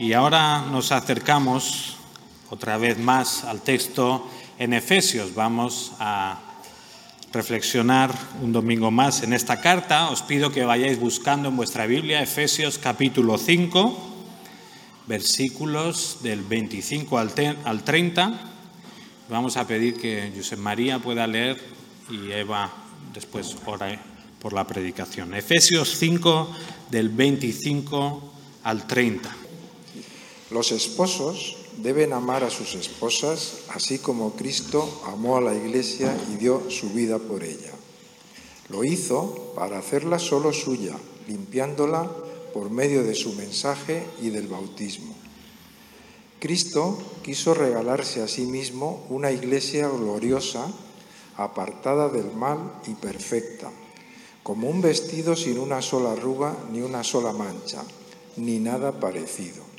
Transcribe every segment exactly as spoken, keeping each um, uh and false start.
Y ahora nos acercamos otra vez más al texto en Efesios. Vamos a reflexionar un domingo más en esta carta. Os pido que vayáis buscando en vuestra Biblia Efesios capítulo cinco, versículos del veinticinco al treinta. Vamos a pedir que Josep María pueda leer y Eva después ore por la predicación. Efesios cinco, del veinticinco al treinta. Los esposos deben amar a sus esposas, así como Cristo amó a la Iglesia y dio su vida por ella. Lo hizo para hacerla solo suya, limpiándola por medio de su mensaje y del bautismo. Cristo quiso regalarse a sí mismo una Iglesia gloriosa, apartada del mal y perfecta, como un vestido sin una sola arruga ni una sola mancha, ni nada parecido.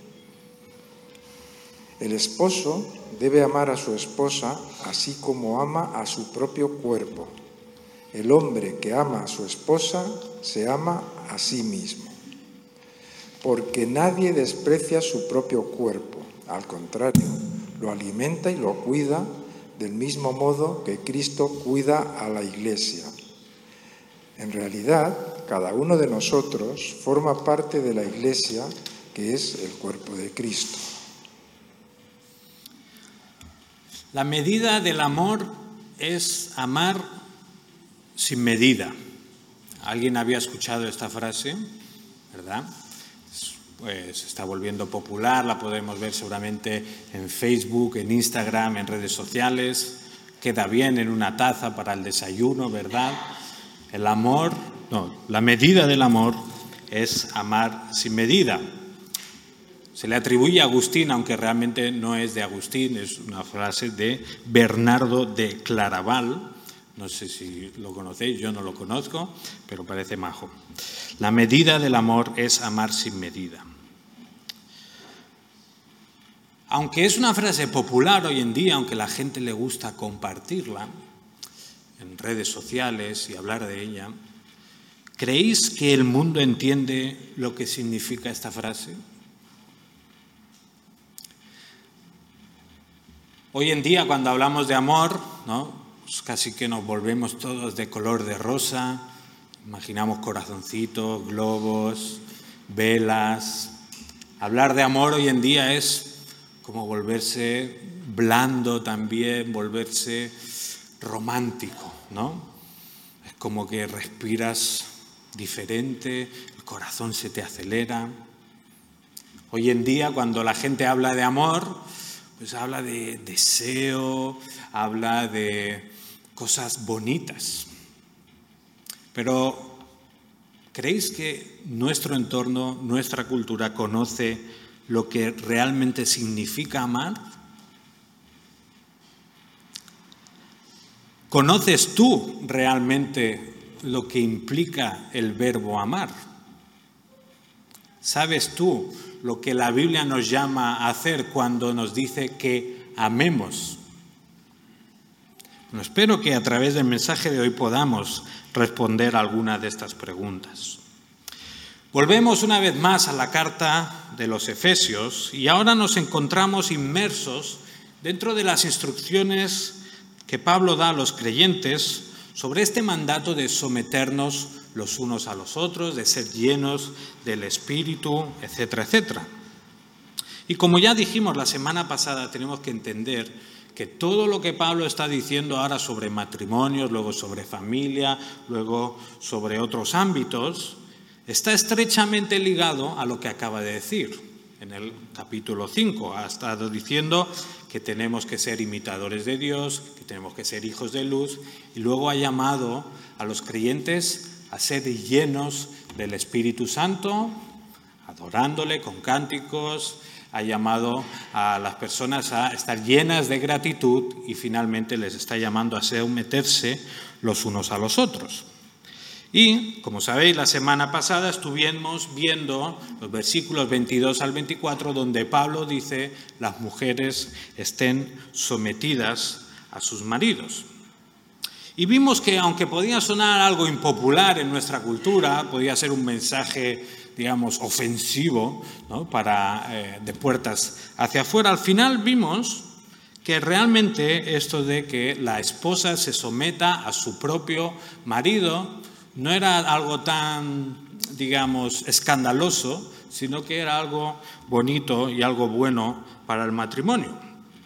El esposo debe amar a su esposa así como ama a su propio cuerpo. El hombre que ama a su esposa se ama a sí mismo. Porque nadie desprecia su propio cuerpo, al contrario, lo alimenta y lo cuida del mismo modo que Cristo cuida a la Iglesia. En realidad, cada uno de nosotros forma parte de la Iglesia, que es el cuerpo de Cristo. La medida del amor es amar sin medida. ¿Alguien había escuchado esta frase? ¿Verdad? Pues se está volviendo popular, la podemos ver seguramente en Facebook, en Instagram, en redes sociales. Queda bien en una taza para el desayuno, ¿verdad? El amor, no, la medida del amor es amar sin medida. Se le atribuye a Agustín, aunque realmente no es de Agustín, es una frase de Bernardo de Claraval. No sé si lo conocéis, yo no lo conozco, pero parece majo. La medida del amor es amar sin medida. Aunque es una frase popular hoy en día, aunque a la gente le gusta compartirla en redes sociales y hablar de ella, ¿creéis que el mundo entiende lo que significa esta frase? Hoy en día, cuando hablamos de amor, ¿no? Pues casi que nos volvemos todos de color de rosa, imaginamos corazoncitos, globos, velas. Hablar de amor hoy en día es como volverse blando también, volverse romántico, ¿no? Es como que respiras diferente, el corazón se te acelera. Hoy en día, cuando la gente habla de amor, pues habla de deseo, habla de cosas bonitas. Pero, ¿creéis que nuestro entorno, nuestra cultura conoce lo que realmente significa amar? ¿Conoces tú realmente lo que implica el verbo amar? ¿Sabes tú lo que la Biblia nos llama a hacer cuando nos dice que amemos? Bueno, espero que a través del mensaje de hoy podamos responder a alguna de estas preguntas. Volvemos una vez más a la carta de los Efesios y ahora nos encontramos inmersos dentro de las instrucciones que Pablo da a los creyentes sobre este mandato de someternos los unos a los otros, de ser llenos del Espíritu, etcétera, etcétera. Y como ya dijimos la semana pasada, tenemos que entender que todo lo que Pablo está diciendo ahora sobre matrimonios, luego sobre familia, luego sobre otros ámbitos, está estrechamente ligado a lo que acaba de decir. En el capítulo cinco ha estado diciendo que tenemos que ser imitadores de Dios, que tenemos que ser hijos de luz, y luego ha llamado a los creyentes a ser llenos del Espíritu Santo, adorándole con cánticos, ha llamado a las personas a estar llenas de gratitud y finalmente les está llamando a someterse los unos a los otros. Y, como sabéis, la semana pasada estuvimos viendo los versículos veintidós al veinticuatro, donde Pablo dice las mujeres estén sometidas a sus maridos. Y vimos que, aunque podía sonar algo impopular en nuestra cultura, podía ser un mensaje digamos, ofensivo, ¿no? Para, eh, de puertas hacia afuera. Al final vimos que realmente esto de que la esposa se someta a su propio marido no era algo tan, digamos, escandaloso, sino que era algo bonito y algo bueno para el matrimonio.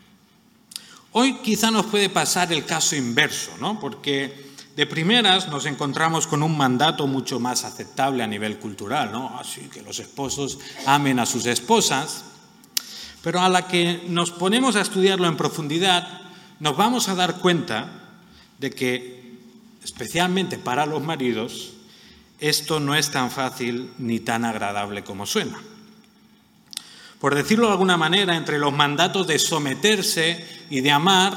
Hoy quizá nos puede pasar el caso inverso, ¿no? Porque de primeras nos encontramos con un mandato mucho más aceptable a nivel cultural, ¿no? Así que los esposos amen a sus esposas, pero a la que nos ponemos a estudiarlo en profundidad, nos vamos a dar cuenta de que, especialmente para los maridos, esto no es tan fácil ni tan agradable como suena. Por decirlo de alguna manera, entre los mandatos de someterse y de amar,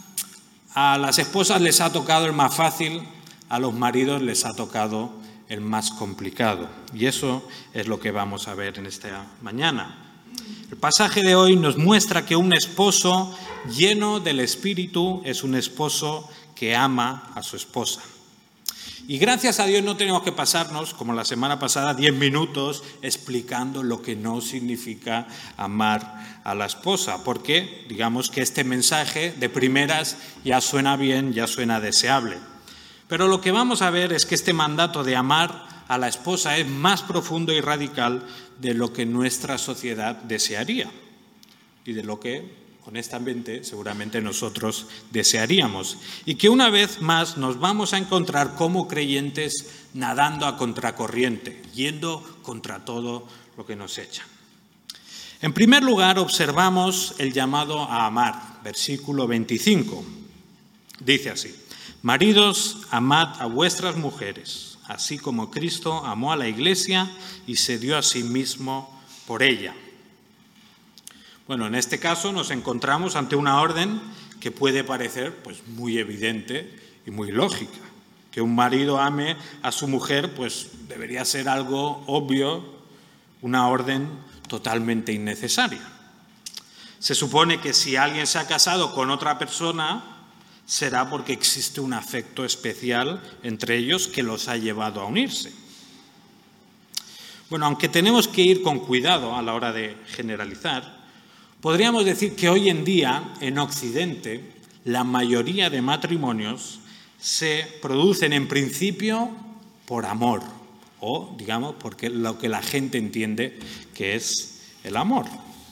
a las esposas les ha tocado el más fácil, a los maridos les ha tocado el más complicado. Y eso es lo que vamos a ver en esta mañana. El pasaje de hoy nos muestra que un esposo lleno del Espíritu es un esposo que ama a su esposa. Y gracias a Dios no tenemos que pasarnos, como la semana pasada, diez minutos explicando lo que no significa amar a la esposa, porque digamos que este mensaje de primeras ya suena bien, ya suena deseable. Pero lo que vamos a ver es que este mandato de amar a la esposa es más profundo y radical de lo que nuestra sociedad desearía y de lo que, honestamente, seguramente nosotros desearíamos. Y que una vez más nos vamos a encontrar como creyentes nadando a contracorriente, yendo contra todo lo que nos echa. En primer lugar, observamos el llamado a amar, versículo veinticinco. Dice así: maridos, amad a vuestras mujeres, así como Cristo amó a la Iglesia y se dio a sí mismo por ella. Bueno, en este caso nos encontramos ante una orden que puede parecer pues, muy evidente y muy lógica. Que un marido ame a su mujer pues, debería ser algo obvio, una orden totalmente innecesaria. Se supone que si alguien se ha casado con otra persona, será porque existe un afecto especial entre ellos que los ha llevado a unirse. Bueno, aunque tenemos que ir con cuidado a la hora de generalizar, podríamos decir que hoy en día, en Occidente, la mayoría de matrimonios se producen en principio por amor, o, digamos, porque lo que la gente entiende que es el amor.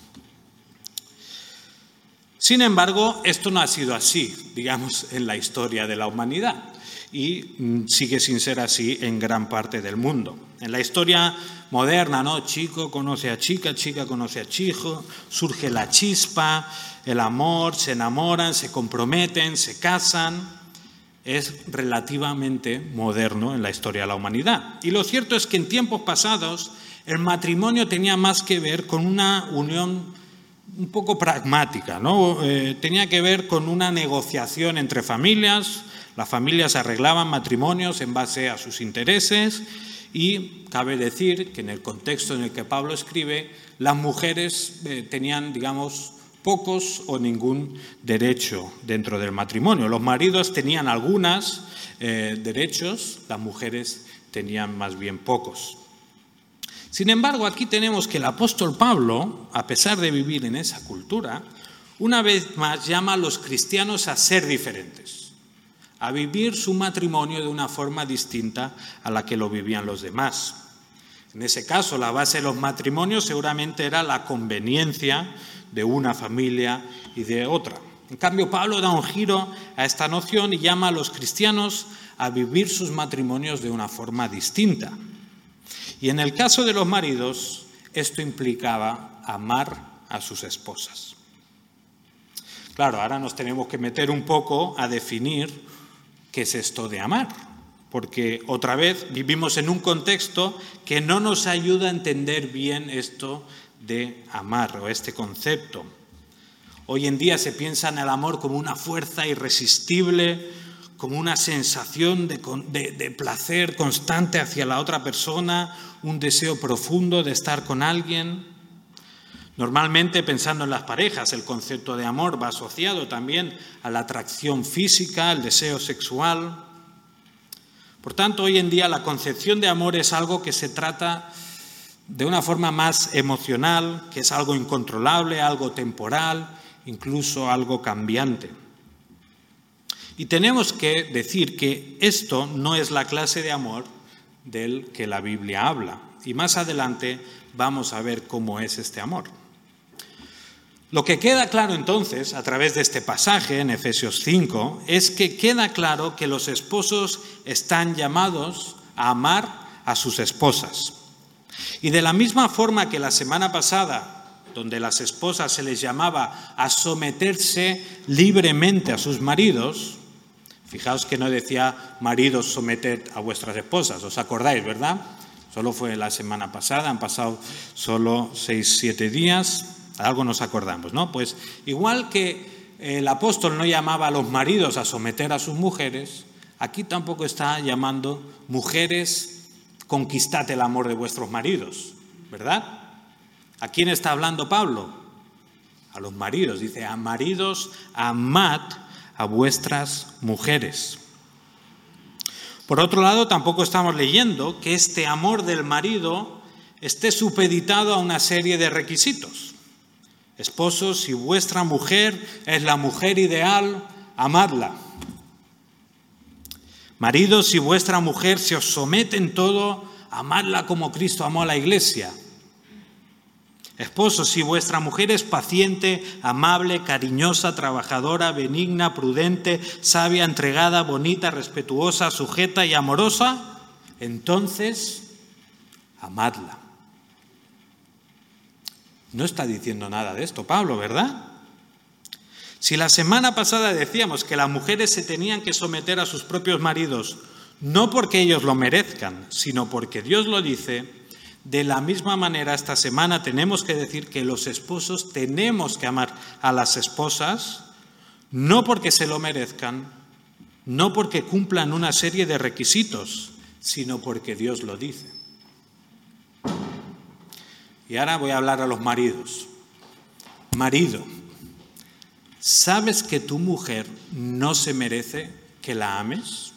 Sin embargo, esto no ha sido así, digamos, en la historia de la humanidad, y sigue sin ser así en gran parte del mundo. En la historia moderna, ¿no? Chico conoce a chica, chica conoce a chico, surge la chispa, el amor, se enamoran, se comprometen, se casan. Es relativamente moderno en la historia de la humanidad. Y lo cierto es que en tiempos pasados el matrimonio tenía más que ver con una unión un poco pragmática, ¿no? Eh, tenía que ver con una negociación entre familias. Las familias arreglaban matrimonios en base a sus intereses y cabe decir que en el contexto en el que Pablo escribe, las mujeres eh, tenían, digamos, pocos o ningún derecho dentro del matrimonio. Los maridos tenían algunos eh, derechos, las mujeres tenían más bien pocos. Sin embargo, aquí tenemos que el apóstol Pablo, a pesar de vivir en esa cultura, una vez más llama a los cristianos a ser diferentes, a vivir su matrimonio de una forma distinta a la que lo vivían los demás. En ese caso, la base de los matrimonios seguramente era la conveniencia de una familia y de otra. En cambio, Pablo da un giro a esta noción y llama a los cristianos a vivir sus matrimonios de una forma distinta. Y en el caso de los maridos, esto implicaba amar a sus esposas. Claro, ahora nos tenemos que meter un poco a definir qué es esto de amar, porque otra vez vivimos en un contexto que no nos ayuda a entender bien esto de amar o este concepto. Hoy en día se piensa en el amor como una fuerza irresistible, como una sensación de, de, de placer constante hacia la otra persona, un deseo profundo de estar con alguien. Normalmente, pensando en las parejas, el concepto de amor va asociado también a la atracción física, al deseo sexual. Por tanto, hoy en día la concepción de amor es algo que se trata de una forma más emocional, que es algo incontrolable, algo temporal, incluso algo cambiante. Y tenemos que decir que esto no es la clase de amor del que la Biblia habla. Y más adelante vamos a ver cómo es este amor. Lo que queda claro entonces, a través de este pasaje en Efesios cinco, es que queda claro que los esposos están llamados a amar a sus esposas. Y de la misma forma que la semana pasada, donde a las esposas se les llamaba a someterse libremente a sus maridos, fijaos que no decía maridos someted a vuestras esposas, ¿os acordáis, verdad? Solo fue la semana pasada, han pasado solo seis, siete días, algo nos acordamos, ¿no? Pues igual que el apóstol no llamaba a los maridos a someter a sus mujeres, aquí tampoco está llamando mujeres, conquistad el amor de vuestros maridos, ¿verdad? ¿A quién está hablando Pablo? A los maridos, dice, a maridos, amad a vuestras mujeres. Por otro lado, tampoco estamos leyendo que este amor del marido esté supeditado a una serie de requisitos. Esposos, si vuestra mujer es la mujer ideal, amadla. Maridos, si vuestra mujer se os somete en todo, amadla como Cristo amó a la iglesia. Esposos, si vuestra mujer es paciente, amable, cariñosa, trabajadora, benigna, prudente, sabia, entregada, bonita, respetuosa, sujeta y amorosa, entonces amadla. No está diciendo nada de esto Pablo, ¿verdad? Si la semana pasada decíamos que las mujeres se tenían que someter a sus propios maridos, no porque ellos lo merezcan, sino porque Dios lo dice, de la misma manera esta semana tenemos que decir que los esposos tenemos que amar a las esposas, no porque se lo merezcan, no porque cumplan una serie de requisitos, sino porque Dios lo dice. Y ahora voy a hablar a los maridos. Marido, ¿sabes que tu mujer no se merece que la ames?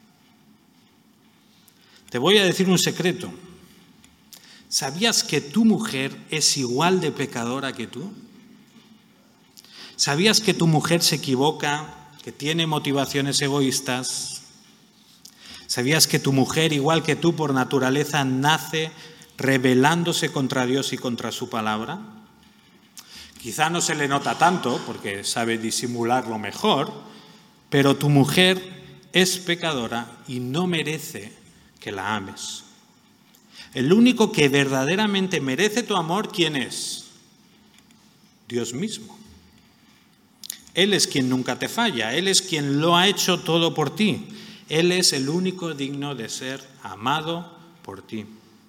Te voy a decir un secreto. ¿Sabías que tu mujer es igual de pecadora que tú? ¿Sabías que tu mujer se equivoca, que tiene motivaciones egoístas? ¿Sabías que tu mujer, igual que tú, por naturaleza, nace rebelándose contra Dios y contra su palabra? Quizá no se le nota tanto, porque sabe disimularlo mejor, pero tu mujer es pecadora y no merece que la ames. El único que verdaderamente merece tu amor, ¿quién es? Dios mismo. Él es quien nunca te falla, Él es quien lo ha hecho todo por ti. Él es el único digno de ser amado por ti.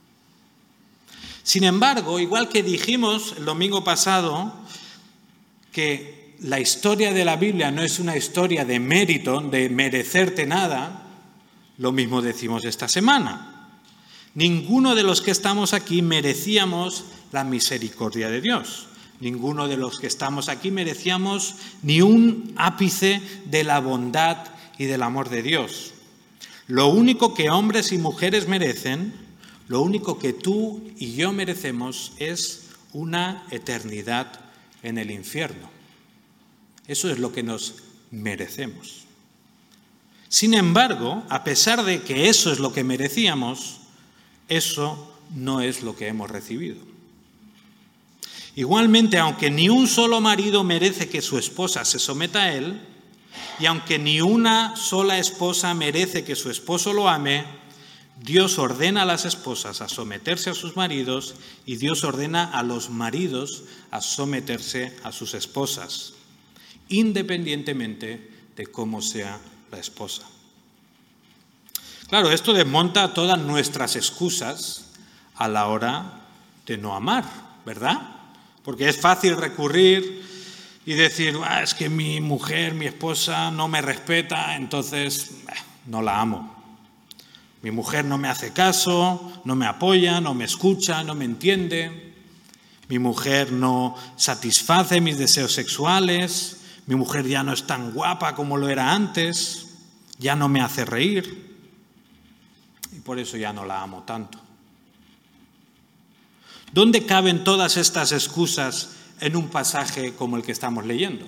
Sin embargo, igual que dijimos el domingo pasado, que la historia de la Biblia no es una historia de mérito, de merecerte nada, lo mismo decimos esta semana. Ninguno de los que estamos aquí merecíamos la misericordia de Dios. Ninguno de los que estamos aquí merecíamos ni un ápice de la bondad y del amor de Dios. Lo único que hombres y mujeres merecen, lo único que tú y yo merecemos es una eternidad en el infierno. Eso es lo que nos merecemos. Sin embargo, a pesar de que eso es lo que merecíamos, eso no es lo que hemos recibido. Igualmente, aunque ni un solo marido merece que su esposa se someta a él, y aunque ni una sola esposa merece que su esposo lo ame, Dios ordena a las esposas a someterse a sus maridos y Dios ordena a los maridos a someterse a sus esposas, independientemente de cómo sea la esposa. Claro, esto desmonta todas nuestras excusas a la hora de no amar, ¿verdad? Porque es fácil recurrir y decir, ah, es que mi mujer, mi esposa no me respeta, entonces eh, no la amo. Mi mujer no me hace caso, no me apoya, no me escucha, no me entiende. Mi mujer no satisface mis deseos sexuales. Mi mujer ya no es tan guapa como lo era antes. Ya no me hace reír. Y por eso ya no la amo tanto. ¿Dónde caben todas estas excusas en un pasaje como el que estamos leyendo?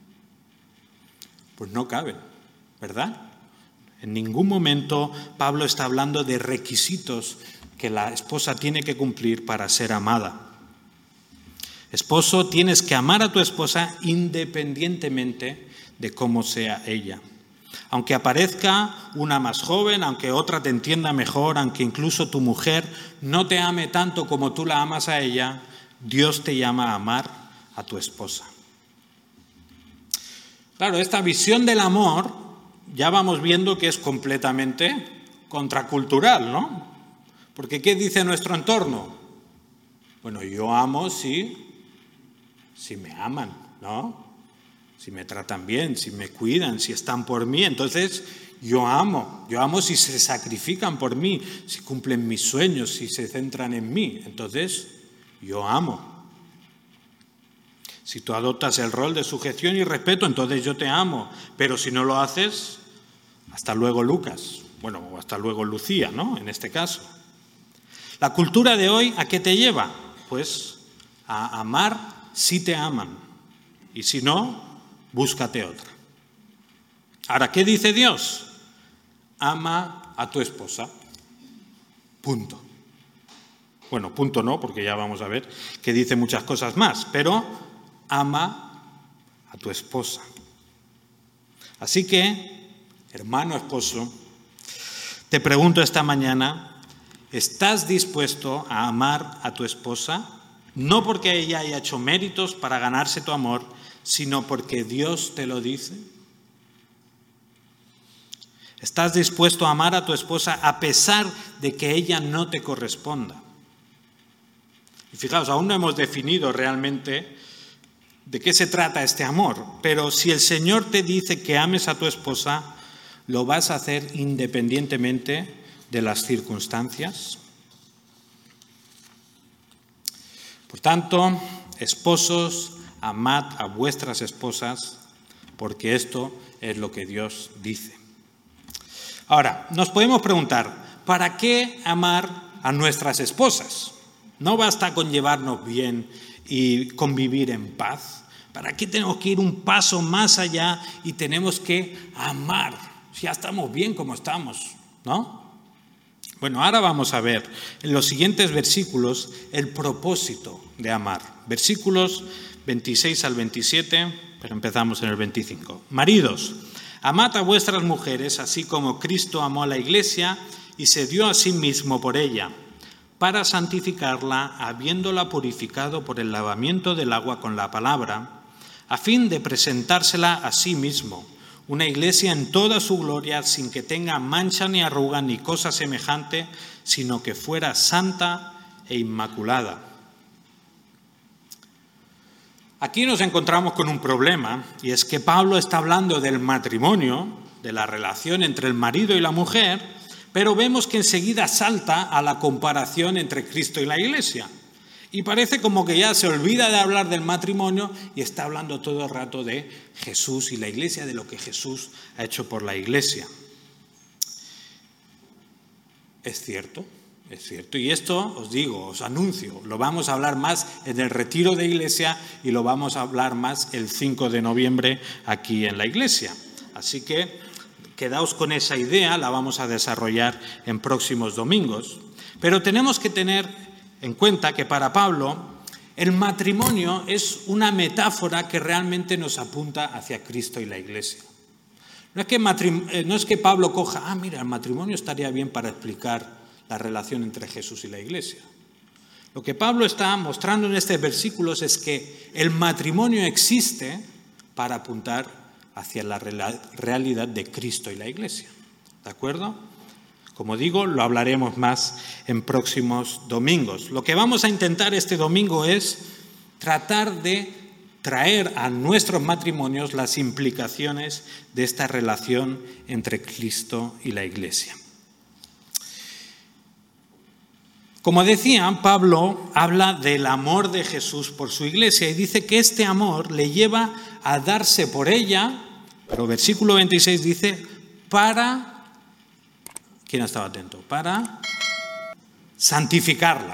Pues no caben, ¿verdad? En ningún momento Pablo está hablando de requisitos que la esposa tiene que cumplir para ser amada. Esposo, tienes que amar a tu esposa independientemente de cómo sea ella. Aunque aparezca una más joven, aunque otra te entienda mejor, aunque incluso tu mujer no te ame tanto como tú la amas a ella, Dios te llama a amar a tu esposa. Claro, esta visión del amor ya vamos viendo que es completamente contracultural, ¿no? Porque ¿qué dice nuestro entorno? Bueno, yo amo si, si me aman, ¿no? Si me tratan bien, si me cuidan, si están por mí, entonces yo amo. Yo amo si se sacrifican por mí, si cumplen mis sueños, si se centran en mí. Entonces yo amo. Si tú adoptas el rol de sujeción y respeto, entonces yo te amo. Pero si no lo haces, hasta luego Lucas. Bueno, o hasta luego Lucía, ¿no? En este caso. La cultura de hoy, ¿a qué te lleva? Pues a amar si te aman. Y si no, búscate otra. Ahora, ¿qué dice Dios? Ama a tu esposa. Punto. Bueno, punto no, porque ya vamos a ver que dice muchas cosas más, pero ama a tu esposa. Así que, hermano esposo, te pregunto esta mañana, ¿estás dispuesto a amar a tu esposa? No porque ella haya hecho méritos para ganarse tu amor, sino porque Dios te lo dice. ¿Estás dispuesto a amar a tu esposa a pesar de que ella no te corresponda? Y fijaos, aún no hemos definido realmente de qué se trata este amor, pero si el Señor te dice que ames a tu esposa, ¿lo vas a hacer independientemente de las circunstancias? Por tanto, esposos, amad a vuestras esposas, porque esto es lo que Dios dice. Ahora, nos podemos preguntar, ¿para qué amar a nuestras esposas? ¿No basta con llevarnos bien y convivir en paz? ¿Para qué tenemos que ir un paso más allá y tenemos que amar? Si ya estamos bien como estamos, ¿no? Bueno, ahora vamos a ver en los siguientes versículos el propósito de amar. Versículos veintiséis al veintisiete, pero empezamos en el veinticinco. Maridos, amad a vuestras mujeres, así como Cristo amó a la Iglesia y se dio a sí mismo por ella, para santificarla, habiéndola purificado por el lavamiento del agua con la palabra, a fin de presentársela a sí mismo, una iglesia en toda su gloria, sin que tenga mancha ni arruga ni cosa semejante, sino que fuera santa e inmaculada. Aquí nos encontramos con un problema, y es que Pablo está hablando del matrimonio, de la relación entre el marido y la mujer, pero vemos que enseguida salta a la comparación entre Cristo y la Iglesia. Y parece como que ya se olvida de hablar del matrimonio y está hablando todo el rato de Jesús y la Iglesia, de lo que Jesús ha hecho por la Iglesia. Es cierto, es cierto. Y esto os digo, os anuncio, lo vamos a hablar más en el retiro de Iglesia y lo vamos a hablar más el cinco de noviembre aquí en la Iglesia. Así que quedaos con esa idea, la vamos a desarrollar en próximos domingos. Pero tenemos que tener en cuenta que para Pablo el matrimonio es una metáfora que realmente nos apunta hacia Cristo y la Iglesia. No es que, matrim- no es que Pablo coja, ah, mira, el matrimonio estaría bien para explicar la relación entre Jesús y la Iglesia. Lo que Pablo está mostrando en estos versículos es que el matrimonio existe para apuntar hacia la realidad de Cristo y la Iglesia. ¿De acuerdo? Como digo, lo hablaremos más en próximos domingos. Lo que vamos a intentar este domingo es tratar de traer a nuestros matrimonios las implicaciones de esta relación entre Cristo y la Iglesia. Como decía, Pablo habla del amor de Jesús por su Iglesia y dice que este amor le lleva a darse por ella, pero versículo veintiséis dice, para, ¿quién estaba atento? Para santificarla.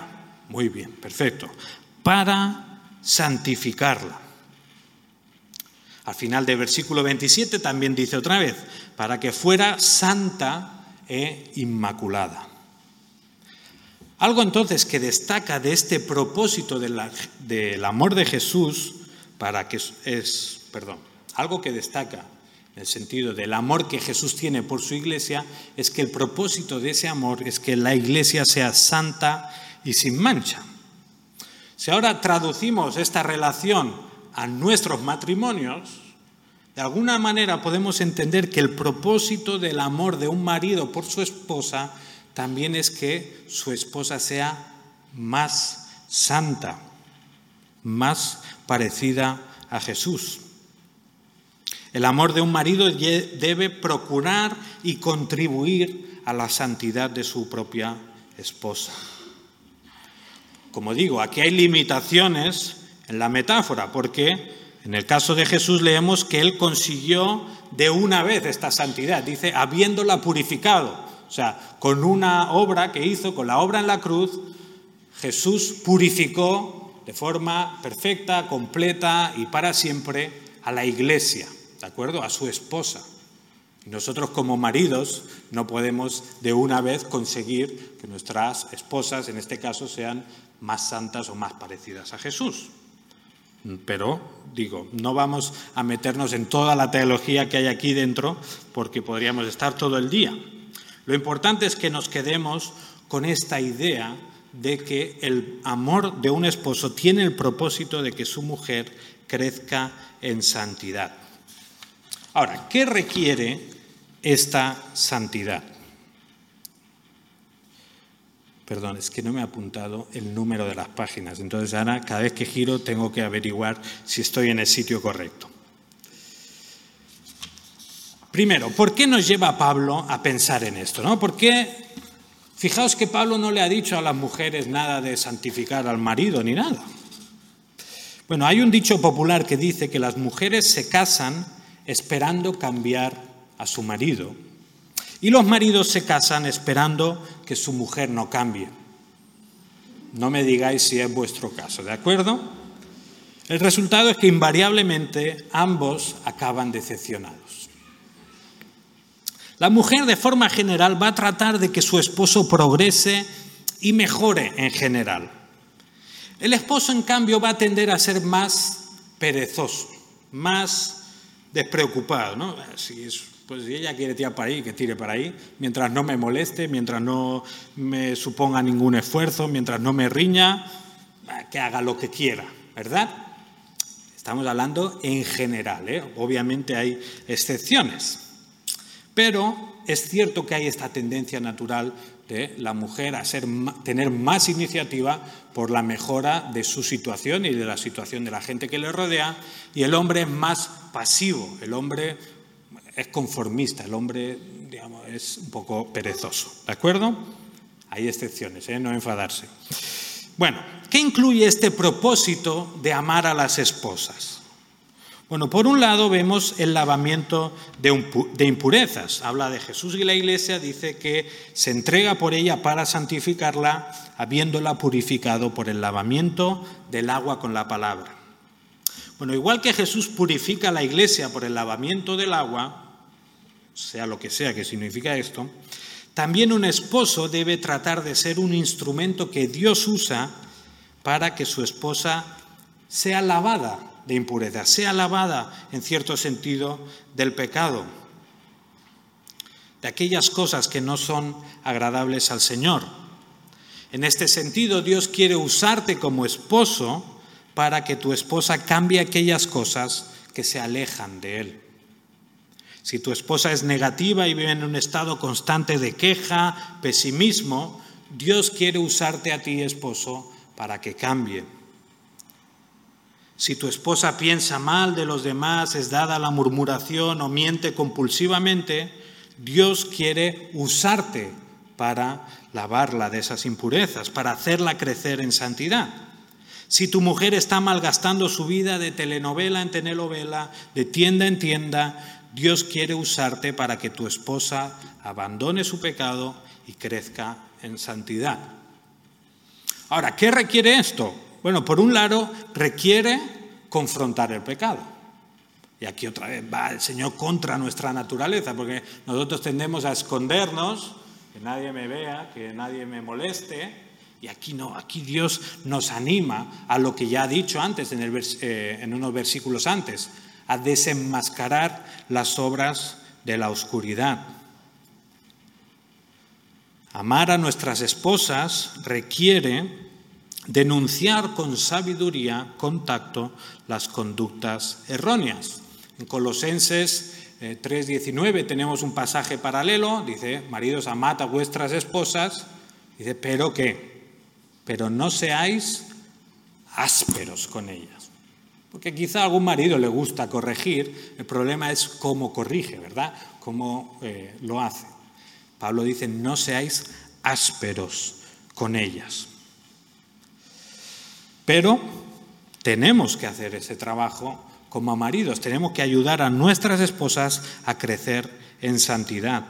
Muy bien, perfecto. Para santificarla. Al final del versículo veintisiete también dice otra vez, para que fuera santa e inmaculada. Algo entonces que destaca de este propósito de la, del amor de Jesús, para que es, perdón, algo que destaca en el sentido del amor que Jesús tiene por su iglesia, es que el propósito de ese amor es que la iglesia sea santa y sin mancha. Si ahora traducimos esta relación a nuestros matrimonios, de alguna manera podemos entender que el propósito del amor de un marido por su esposa también es que su esposa sea más santa, más parecida a Jesús. El amor de un marido debe procurar y contribuir a la santidad de su propia esposa. Como digo, aquí hay limitaciones en la metáfora, porque en el caso de Jesús leemos que Él consiguió de una vez esta santidad, dice, habiéndola purificado. O sea, con una obra que hizo, con la obra en la cruz, Jesús purificó de forma perfecta, completa y para siempre a la iglesia, ¿de acuerdo? A su esposa. Y nosotros como maridos no podemos de una vez conseguir que nuestras esposas, en este caso, sean más santas o más parecidas a Jesús. Pero, digo, no vamos a meternos en toda la teología que hay aquí dentro porque podríamos estar todo el día. Lo importante es que nos quedemos con esta idea de que el amor de un esposo tiene el propósito de que su mujer crezca en santidad. Ahora, ¿qué requiere esta santidad? Perdón, es que no me he apuntado el número de las páginas, entonces ahora cada vez que giro tengo que averiguar si estoy en el sitio correcto. Primero, ¿por qué nos lleva Pablo a pensar en esto? ¿No? ¿Por qué? Fijaos que Pablo no le ha dicho a las mujeres nada de santificar al marido ni nada. Bueno, hay un dicho popular que dice que las mujeres se casan esperando cambiar a su marido y los maridos se casan esperando que su mujer no cambie. No me digáis si es vuestro caso, ¿de acuerdo? El resultado es que invariablemente ambos acaban decepcionados. La mujer, de forma general, va a tratar de que su esposo progrese y mejore en general. El esposo, en cambio, va a tender a ser más perezoso, más despreocupado, ¿no? Si, es, pues, si ella quiere tirar para ahí, que tire para ahí, mientras no me moleste, mientras no me suponga ningún esfuerzo, mientras no me riña, que haga lo que quiera, ¿verdad? Estamos hablando en general, ¿eh? Obviamente hay excepciones. Pero es cierto que hay esta tendencia natural de la mujer a ser, tener más iniciativa por la mejora de su situación y de la situación de la gente que le rodea, y el hombre es más pasivo, el hombre es conformista, el hombre, digamos, es un poco perezoso, ¿de acuerdo? Hay excepciones, ¿eh? No enfadarse. Bueno, ¿qué incluye este propósito de amar a las esposas? Bueno, por un lado vemos el lavamiento de impurezas. Habla de Jesús y la Iglesia, dice que se entrega por ella para santificarla, habiéndola purificado por el lavamiento del agua con la palabra. Bueno, igual que Jesús purifica a la Iglesia por el lavamiento del agua, sea lo que sea que significa esto, también un esposo debe tratar de ser un instrumento que Dios usa para que su esposa sea lavada de impureza, sea lavada, en cierto sentido, del pecado, de aquellas cosas que no son agradables al Señor. En este sentido, Dios quiere usarte como esposo para que tu esposa cambie aquellas cosas que se alejan de Él. Si tu esposa es negativa y vive en un estado constante de queja, pesimismo, Dios quiere usarte a ti, esposo, para que cambie. Si tu esposa piensa mal de los demás, es dada a la murmuración o miente compulsivamente, Dios quiere usarte para lavarla de esas impurezas, para hacerla crecer en santidad. Si tu mujer está malgastando su vida de telenovela en telenovela, de tienda en tienda, Dios quiere usarte para que tu esposa abandone su pecado y crezca en santidad. Ahora, ¿qué requiere esto? Bueno, por un lado, requiere confrontar el pecado. Y aquí otra vez va el Señor contra nuestra naturaleza, porque nosotros tendemos a escondernos, que nadie me vea, que nadie me moleste, y aquí no, aquí Dios nos anima a lo que ya ha dicho antes, en, el vers- eh, en unos versículos antes, a desenmascarar las obras de la oscuridad. Amar a nuestras esposas requiere denunciar con sabiduría, con tacto, las conductas erróneas. En Colosenses eh, tres diecinueve tenemos un pasaje paralelo, dice, maridos, amad a vuestras esposas, dice, pero ¿qué? Pero no seáis ásperos con ellas. Porque quizá a algún marido le gusta corregir, el problema es cómo corrige, ¿verdad? Cómo eh, lo hace. Pablo dice, no seáis ásperos con ellas. Pero tenemos que hacer ese trabajo como maridos, tenemos que ayudar a nuestras esposas a crecer en santidad.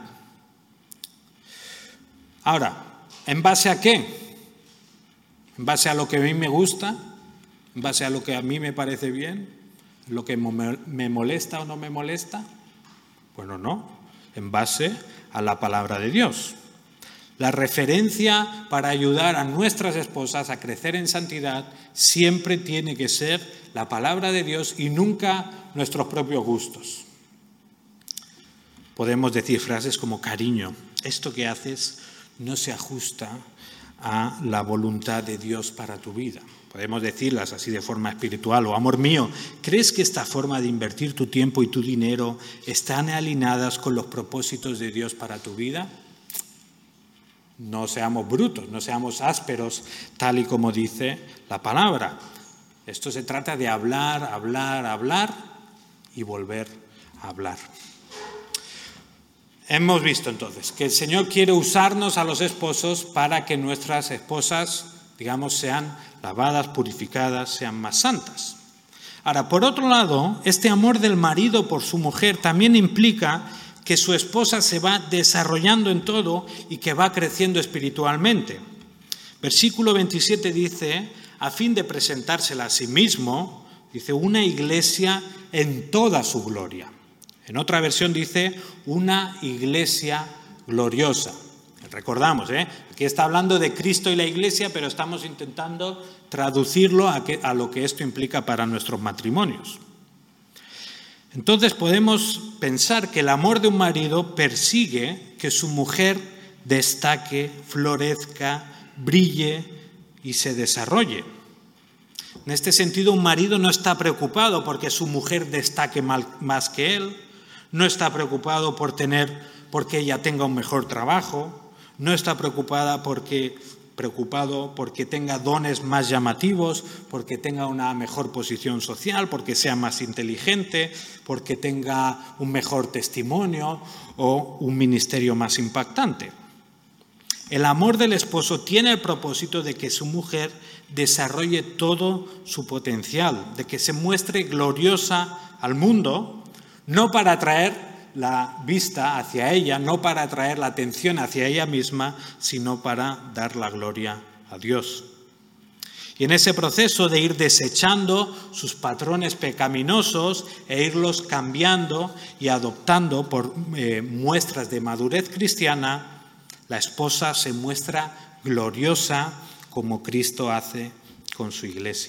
Ahora, ¿en base a qué? ¿En base a lo que a mí me gusta? ¿En base a lo que a mí me parece bien? ¿Lo que me molesta o no me molesta? Bueno, no, en base a la palabra de Dios. La referencia para ayudar a nuestras esposas a crecer en santidad siempre tiene que ser la palabra de Dios y nunca nuestros propios gustos. Podemos decir frases como, cariño, esto que haces no se ajusta a la voluntad de Dios para tu vida. Podemos decirlas así de forma espiritual, o amor mío, ¿crees que esta forma de invertir tu tiempo y tu dinero están alineadas con los propósitos de Dios para tu vida? No seamos brutos, no seamos ásperos, tal y como dice la palabra. Esto se trata de hablar, hablar, hablar y volver a hablar. Hemos visto entonces que el Señor quiere usarnos a los esposos para que nuestras esposas, digamos, sean lavadas, purificadas, sean más santas. Ahora, por otro lado, este amor del marido por su mujer también implica que su esposa se va desarrollando en todo y que va creciendo espiritualmente. Versículo veintisiete dice, a fin de presentársela a sí mismo, dice, una iglesia en toda su gloria. En otra versión dice, una iglesia gloriosa. Recordamos, ¿eh? Aquí está hablando de Cristo y la iglesia, pero estamos intentando traducirlo a, que, a lo que esto implica para nuestros matrimonios. Entonces podemos pensar que el amor de un marido persigue que su mujer destaque, florezca, brille y se desarrolle. En este sentido, un marido no está preocupado porque su mujer destaque más que él, no está preocupado por tener, porque ella tenga un mejor trabajo, no está preocupada porque, preocupado porque tenga dones más llamativos, porque tenga una mejor posición social, porque sea más inteligente, porque tenga un mejor testimonio o un ministerio más impactante. El amor del esposo tiene el propósito de que su mujer desarrolle todo su potencial, de que se muestre gloriosa al mundo, no para atraer la vista hacia ella, no para atraer la atención hacia ella misma, sino para dar la gloria a Dios. Y en ese proceso de ir desechando sus patrones pecaminosos e irlos cambiando y adoptando por eh, muestras de madurez cristiana, la esposa se muestra gloriosa como Cristo hace con su iglesia.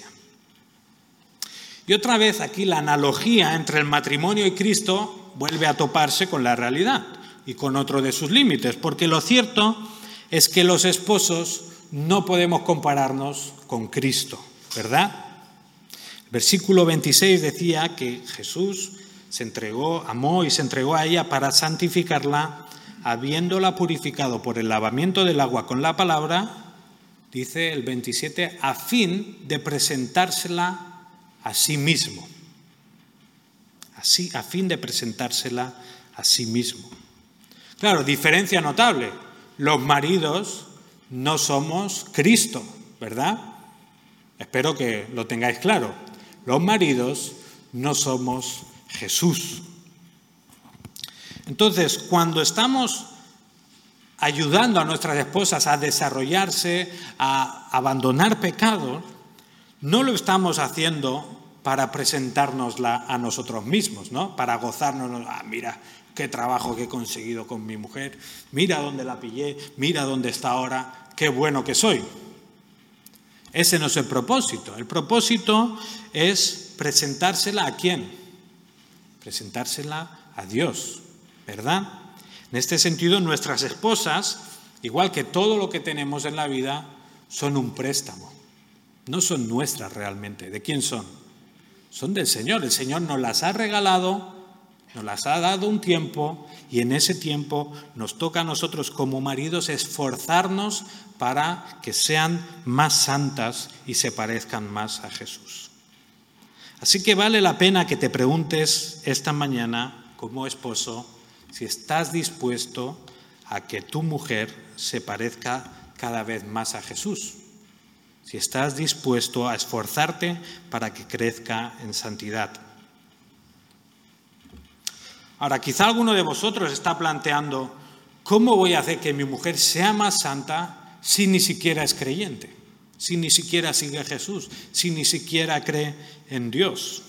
Y otra vez aquí la analogía entre el matrimonio y Cristo vuelve a toparse con la realidad y con otro de sus límites, porque lo cierto es que los esposos no podemos compararnos con Cristo, ¿verdad? El versículo veintiséis decía que Jesús se entregó, amó y se entregó a ella para santificarla, habiéndola purificado por el lavamiento del agua con la palabra, dice el veintisiete, a fin de presentársela a sí mismo. Así, a fin de presentársela a sí mismo. Claro, diferencia notable. Los maridos no somos Cristo, ¿verdad? Espero que lo tengáis claro. Los maridos no somos Jesús. Entonces, cuando estamos ayudando a nuestras esposas a desarrollarse, a abandonar pecado, no lo estamos haciendo para presentárnosla a nosotros mismos, ¿no? Para gozarnos, ah, mira qué trabajo que he conseguido con mi mujer, mira dónde la pillé, mira dónde está ahora, qué bueno que soy. Ese no es el propósito. El propósito es presentársela ¿a quién? Presentársela a Dios, ¿verdad? En este sentido, nuestras esposas, igual que todo lo que tenemos en la vida, son un préstamo. No son nuestras realmente. ¿De quién son? Son del Señor. El Señor nos las ha regalado, nos las ha dado un tiempo, y en ese tiempo nos toca a nosotros como maridos esforzarnos para que sean más santas y se parezcan más a Jesús. Así que vale la pena que te preguntes esta mañana, como esposo, si estás dispuesto a que tu mujer se parezca cada vez más a Jesús. Si estás dispuesto a esforzarte para que crezca en santidad. Ahora, quizá alguno de vosotros está planteando, ¿cómo voy a hacer que mi mujer sea más santa si ni siquiera es creyente? Si ni siquiera sigue a Jesús, si ni siquiera cree en Dios.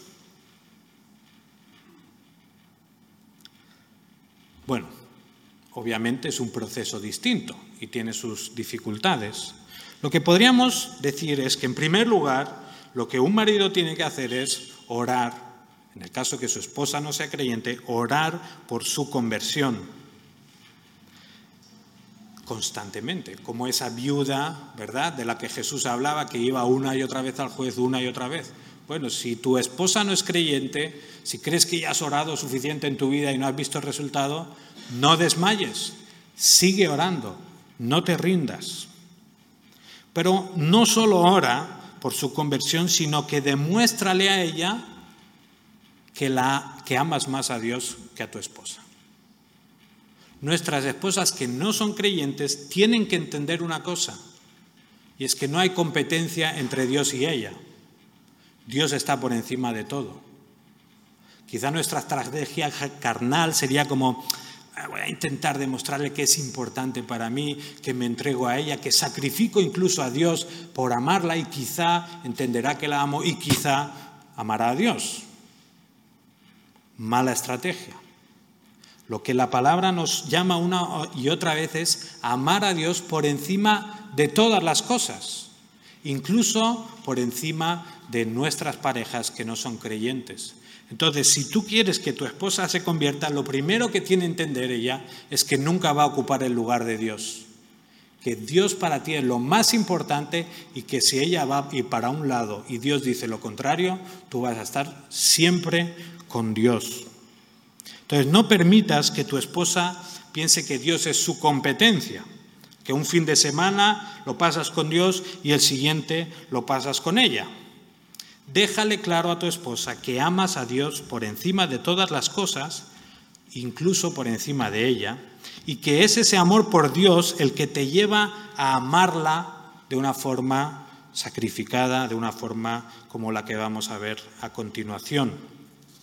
Bueno, obviamente es un proceso distinto y tiene sus dificultades. Lo que podríamos decir es que, en primer lugar, lo que un marido tiene que hacer es orar, en el caso que su esposa no sea creyente, orar por su conversión constantemente, como esa viuda, ¿verdad?, de la que Jesús hablaba, que iba una y otra vez al juez, una y otra vez. Bueno, si tu esposa no es creyente, si crees que ya has orado suficiente en tu vida y no has visto el resultado, no desmayes, sigue orando, no te rindas. Pero no solo ora por su conversión, sino que demuéstrale a ella que, la, que amas más a Dios que a tu esposa. Nuestras esposas que no son creyentes tienen que entender una cosa, y es que no hay competencia entre Dios y ella. Dios está por encima de todo. Quizá nuestra estrategia carnal sería como, voy a intentar demostrarle que es importante para mí, que me entrego a ella, que sacrifico incluso a Dios por amarla, y quizá entenderá que la amo y quizá amará a Dios. Mala estrategia. Lo que la palabra nos llama una y otra vez es amar a Dios por encima de todas las cosas, incluso por encima de nuestras parejas que no son creyentes. Entonces, si tú quieres que tu esposa se convierta, lo primero que tiene que entender ella es que nunca va a ocupar el lugar de Dios. Que Dios para ti es lo más importante, y que si ella va a ir para un lado y Dios dice lo contrario, tú vas a estar siempre con Dios. Entonces, no permitas que tu esposa piense que Dios es su competencia, que un fin de semana lo pasas con Dios y el siguiente lo pasas con ella. Déjale claro a tu esposa que amas a Dios por encima de todas las cosas, incluso por encima de ella, y que es ese amor por Dios el que te lleva a amarla de una forma sacrificada, de una forma como la que vamos a ver a continuación.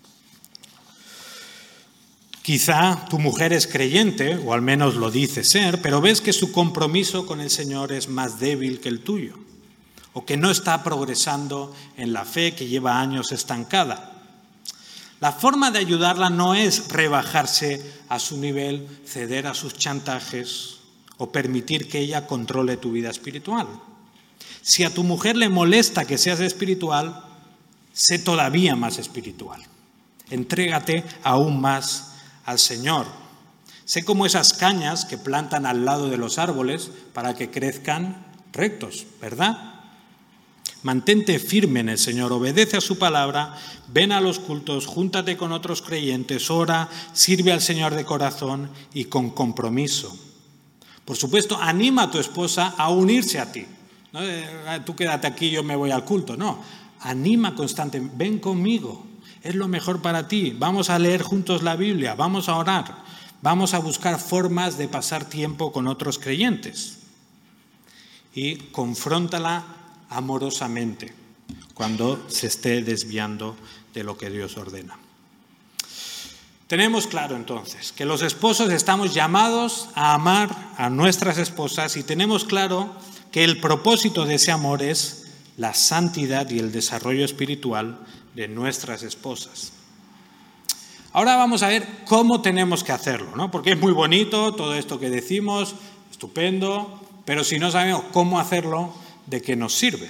Quizá tu mujer es creyente, o al menos lo dice ser, pero ves que su compromiso con el Señor es más débil que el tuyo, o que no está progresando en la fe, que lleva años estancada. La forma de ayudarla no es rebajarse a su nivel, ceder a sus chantajes o permitir que ella controle tu vida espiritual. Si a tu mujer le molesta que seas espiritual, sé todavía más espiritual. Entrégate aún más al Señor. Sé como esas cañas que plantan al lado de los árboles para que crezcan rectos, ¿verdad? Mantente firme en el Señor, obedece a su palabra, ven a los cultos, júntate con otros creyentes, ora, sirve al Señor de corazón y con compromiso. Por supuesto, anima a tu esposa a unirse a ti. No, tú quédate aquí, yo me voy al culto. No, anima constantemente, ven conmigo, es lo mejor para ti. Vamos a leer juntos la Biblia, vamos a orar, vamos a buscar formas de pasar tiempo con otros creyentes. Y confróntala amorosamente cuando se esté desviando de lo que Dios ordena. Tenemos claro entonces que los esposos estamos llamados a amar a nuestras esposas y tenemos claro que el propósito de ese amor es la santidad y el desarrollo espiritual de nuestras esposas. Ahora vamos a ver cómo tenemos que hacerlo, ¿no? Porque es muy bonito todo esto que decimos, estupendo, pero si no sabemos cómo hacerlo, ¿de qué nos sirve?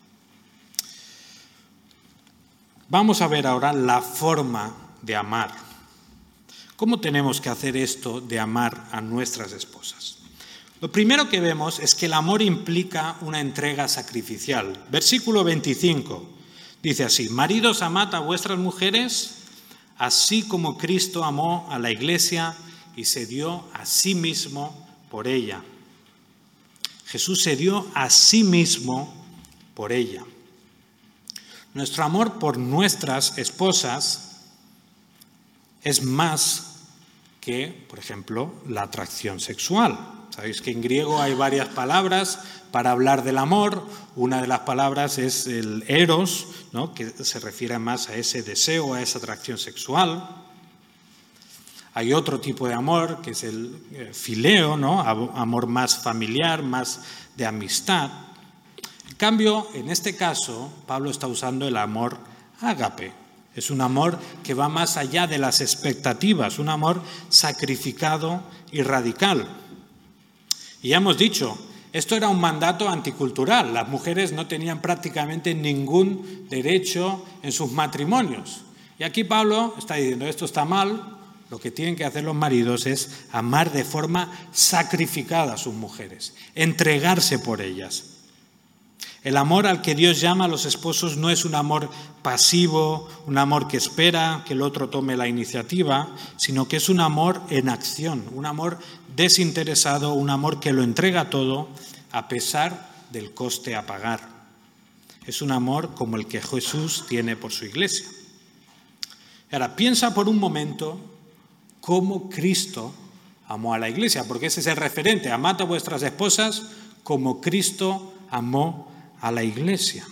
Vamos a ver ahora la forma de amar. ¿Cómo tenemos que hacer esto de amar a nuestras esposas? Lo primero que vemos es que el amor implica una entrega sacrificial. Versículo veinticinco dice así: maridos, amad a vuestras mujeres, así como Cristo amó a la iglesia y se dio a sí mismo por ella. Jesús se dio a sí mismo por ella. Nuestro amor por nuestras esposas es más que, por ejemplo, la atracción sexual. Sabéis que en griego hay varias palabras para hablar del amor. Una de las palabras es el eros, ¿no?, que se refiere más a ese deseo, a esa atracción sexual. Hay otro tipo de amor, que es el fileo, ¿no?, amor más familiar, más de amistad. En cambio, en este caso, Pablo está usando el amor ágape. Es un amor que va más allá de las expectativas, un amor sacrificado y radical. Y ya hemos dicho, esto era un mandato anticultural. Las mujeres no tenían prácticamente ningún derecho en sus matrimonios. Y aquí Pablo está diciendo, esto está mal, lo que tienen que hacer los maridos es amar de forma sacrificada a sus mujeres, entregarse por ellas. El amor al que Dios llama a los esposos no es un amor pasivo, un amor que espera que el otro tome la iniciativa, sino que es un amor en acción, un amor desinteresado, un amor que lo entrega todo a pesar del coste a pagar. Es un amor como el que Jesús tiene por su iglesia. Ahora, piensa por un momento cómo Cristo amó a la iglesia, porque ese es el referente. Amad a vuestras esposas como Cristo amó a la iglesia.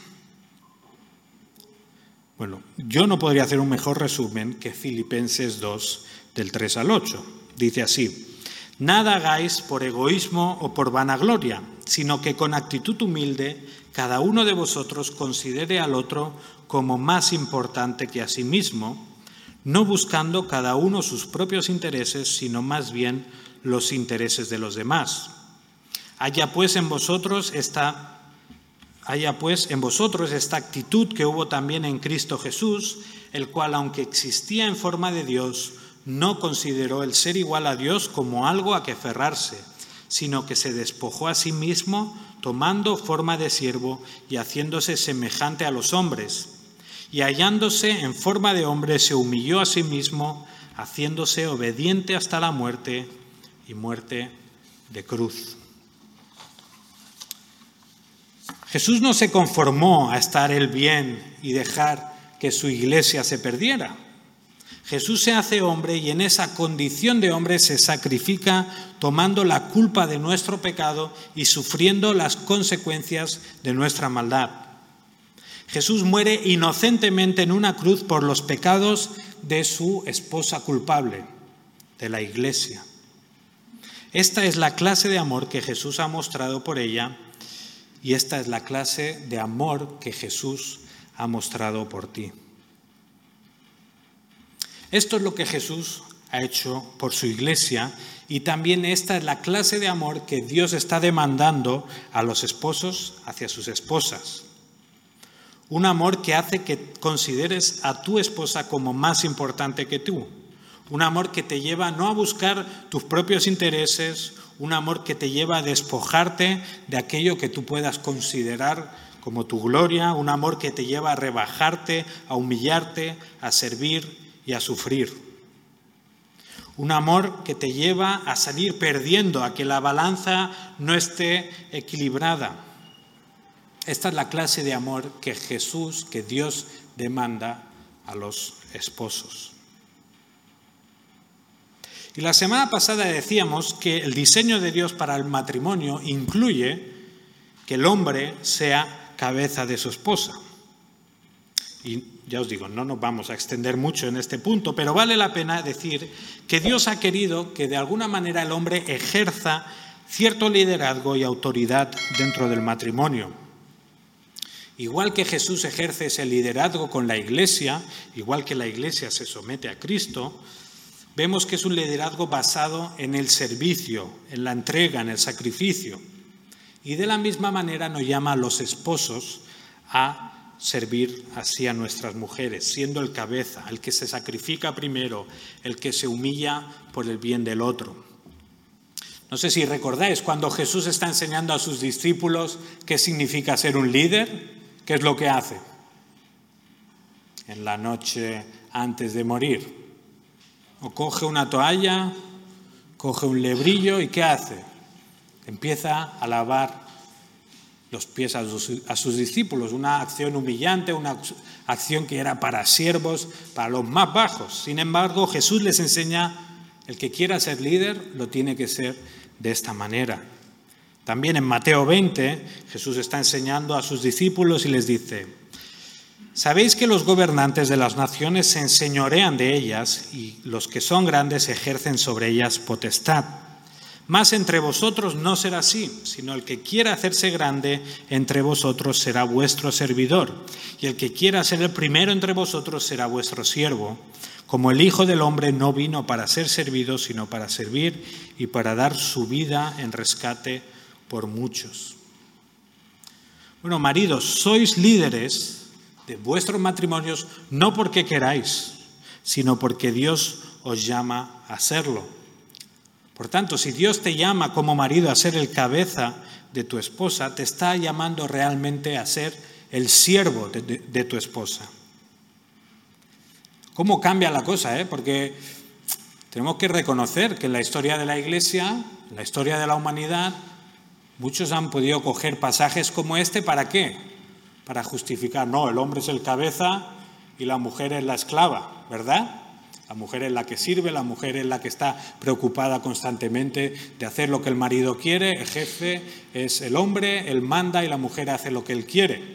Bueno, yo no podría hacer un mejor resumen que Filipenses dos, del tres al ocho. Dice así: nada hagáis por egoísmo o por vanagloria, sino que con actitud humilde cada uno de vosotros considere al otro como más importante que a sí mismo, no buscando cada uno sus propios intereses, sino más bien los intereses de los demás. Haya pues en vosotros esta Haya pues en vosotros esta actitud que hubo también en Cristo Jesús, el cual, aunque existía en forma de Dios, no consideró el ser igual a Dios como algo a que aferrarse, sino que se despojó a sí mismo, tomando forma de siervo y haciéndose semejante a los hombres. Y hallándose en forma de hombre, se humilló a sí mismo, haciéndose obediente hasta la muerte y muerte de cruz. Jesús no se conformó a estar él bien y dejar que su iglesia se perdiera. Jesús se hace hombre y en esa condición de hombre se sacrifica tomando la culpa de nuestro pecado y sufriendo las consecuencias de nuestra maldad. Jesús muere inocentemente en una cruz por los pecados de su esposa culpable, de la iglesia. Esta es la clase de amor que Jesús ha mostrado por ella. Y esta es la clase de amor que Jesús ha mostrado por ti. Esto es lo que Jesús ha hecho por su iglesia y también esta es la clase de amor que Dios está demandando a los esposos hacia sus esposas. Un amor que hace que consideres a tu esposa como más importante que tú. Un amor que te lleva no a buscar tus propios intereses, un amor que te lleva a despojarte de aquello que tú puedas considerar como tu gloria, un amor que te lleva a rebajarte, a humillarte, a servir y a sufrir. Un amor que te lleva a salir perdiendo, a que la balanza no esté equilibrada. Esta es la clase de amor que Jesús, que Dios demanda a los esposos. Y la semana pasada decíamos que el diseño de Dios para el matrimonio incluye que el hombre sea cabeza de su esposa. Y ya os digo, no nos vamos a extender mucho en este punto, pero vale la pena decir que Dios ha querido que de alguna manera el hombre ejerza cierto liderazgo y autoridad dentro del matrimonio. Igual que Jesús ejerce ese liderazgo con la Iglesia, igual que la Iglesia se somete a Cristo, vemos que es un liderazgo basado en el servicio, en la entrega, en el sacrificio. Y de la misma manera nos llama a los esposos a servir así a nuestras mujeres, siendo el cabeza, el que se sacrifica primero, el que se humilla por el bien del otro. No sé si recordáis cuando Jesús está enseñando a sus discípulos qué significa ser un líder, ¿qué es lo que hace? En la noche antes de morir, o coge una toalla, coge un lebrillo y ¿qué hace? Empieza a lavar los pies a sus, a sus discípulos, una acción humillante, una acción que era para siervos, para los más bajos. Sin embargo, Jesús les enseña, el que quiera ser líder lo tiene que ser de esta manera. También en Mateo veinte, Jesús está enseñando a sus discípulos y les dice: «Sabéis que los gobernantes de las naciones se enseñorean de ellas y los que son grandes ejercen sobre ellas potestad. Mas entre vosotros no será así, sino el que quiera hacerse grande entre vosotros será vuestro servidor, y el que quiera ser el primero entre vosotros será vuestro siervo. Como el Hijo del Hombre no vino para ser servido, sino para servir y para dar su vida en rescate por muchos». Bueno, maridos, sois líderes de vuestros matrimonios no porque queráis, sino porque Dios os llama a serlo. Por tanto, si Dios te llama como marido a ser el cabeza de tu esposa, te está llamando realmente a ser el siervo de, de, de tu esposa. ¿Cómo cambia la cosa? Eh? Porque tenemos que reconocer que en la historia de la Iglesia, en la historia de la humanidad, muchos han podido coger pasajes como este, ¿para qué? Para justificar, no, el hombre es el cabeza y la mujer es la esclava, ¿verdad? La mujer es la que sirve, la mujer es la que está preocupada constantemente de hacer lo que el marido quiere, el jefe es el hombre, él manda y la mujer hace lo que él quiere.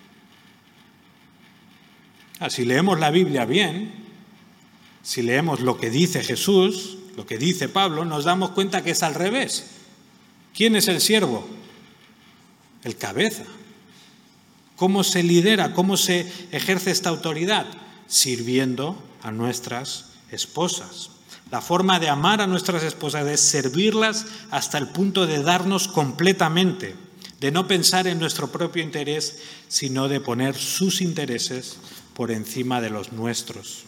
Ah, si leemos la Biblia bien, si leemos lo que dice Jesús, lo que dice Pablo, nos damos cuenta que es al revés. ¿Quién es el siervo? El cabeza. ¿Cómo se lidera? ¿Cómo se ejerce esta autoridad? Sirviendo a nuestras esposas. La forma de amar a nuestras esposas es servirlas hasta el punto de darnos completamente, de no pensar en nuestro propio interés, sino de poner sus intereses por encima de los nuestros.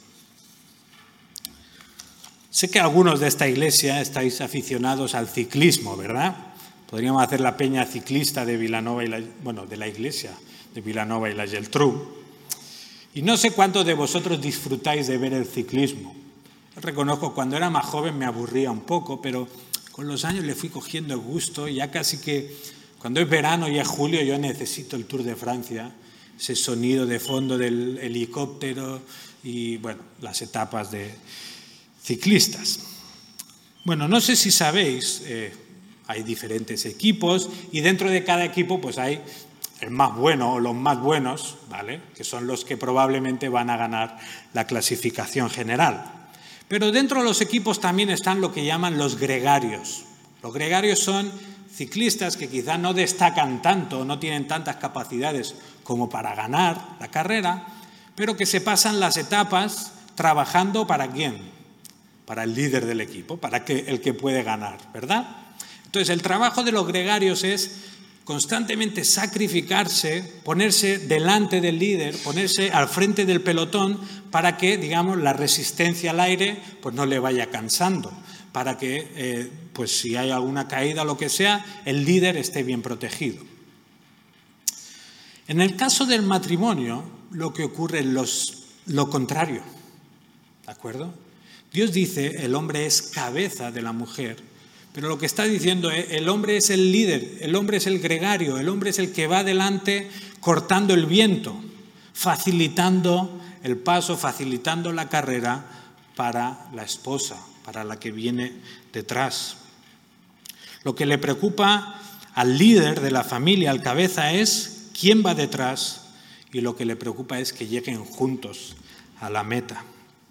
Sé que algunos de esta iglesia estáis aficionados al ciclismo, ¿verdad? Podríamos hacer la peña ciclista de Vilanova y la, bueno, de la iglesia de Vilanova y la Geltrú. Y no sé cuántos de vosotros disfrutáis de ver el ciclismo. Reconozco, cuando era más joven me aburría un poco, pero con los años le fui cogiendo el gusto y ya casi que cuando es verano y es julio yo necesito el Tour de Francia, ese sonido de fondo del helicóptero y bueno, las etapas de ciclistas. Bueno, no sé si sabéis, eh, hay diferentes equipos y dentro de cada equipo pues hay el más bueno o los más buenos, ¿vale? Que son los que probablemente van a ganar la clasificación general. Pero dentro de los equipos también están lo que llaman los gregarios. Los gregarios son ciclistas que quizá no destacan tanto, no tienen tantas capacidades como para ganar la carrera, pero que se pasan las etapas trabajando ¿para quién? Para el líder del equipo, para que, el que puede ganar, ¿verdad? Entonces, el trabajo de los gregarios es constantemente sacrificarse, ponerse delante del líder, ponerse al frente del pelotón para que, digamos, la resistencia al aire pues no le vaya cansando, para que, eh, pues si hay alguna caída o lo que sea, el líder esté bien protegido. En el caso del matrimonio, lo que ocurre es los, lo contrario, ¿de acuerdo? Dios dice, el hombre es cabeza de la mujer, pero lo que está diciendo es, el hombre es el líder, el hombre es el gregario, el hombre es el que va adelante cortando el viento, facilitando el paso, facilitando la carrera para la esposa, para la que viene detrás. Lo que le preocupa al líder de la familia, al cabeza, es quién va detrás y lo que le preocupa es que lleguen juntos a la meta.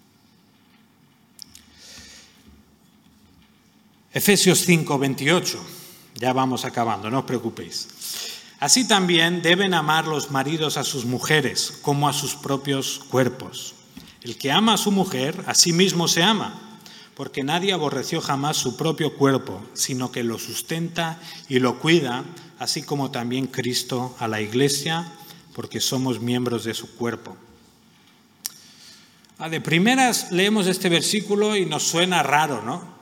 Efesios cinco, veintiocho, ya vamos acabando, no os preocupéis. Así también deben amar los maridos a sus mujeres como a sus propios cuerpos. El que ama a su mujer, a sí mismo se ama, porque nadie aborreció jamás su propio cuerpo, sino que lo sustenta y lo cuida, así como también Cristo a la Iglesia, porque somos miembros de su cuerpo. De primeras leemos este versículo y nos suena raro, ¿no?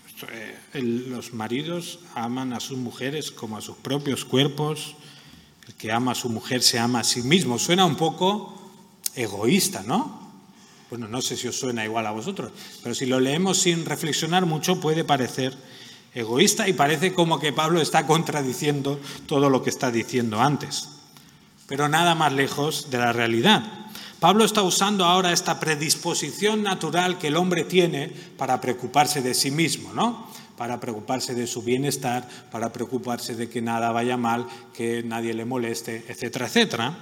Los maridos aman a sus mujeres como a sus propios cuerpos. El que ama a su mujer se ama a sí mismo. Suena un poco egoísta, ¿no? Bueno, no sé si os suena igual a vosotros, pero si lo leemos sin reflexionar mucho puede parecer egoísta y parece como que Pablo está contradiciendo todo lo que está diciendo antes. Pero nada más lejos de la realidad. Pablo está usando ahora esta predisposición natural que el hombre tiene para preocuparse de sí mismo, ¿no? Para preocuparse de su bienestar, para preocuparse de que nada vaya mal, que nadie le moleste, etcétera, etcétera.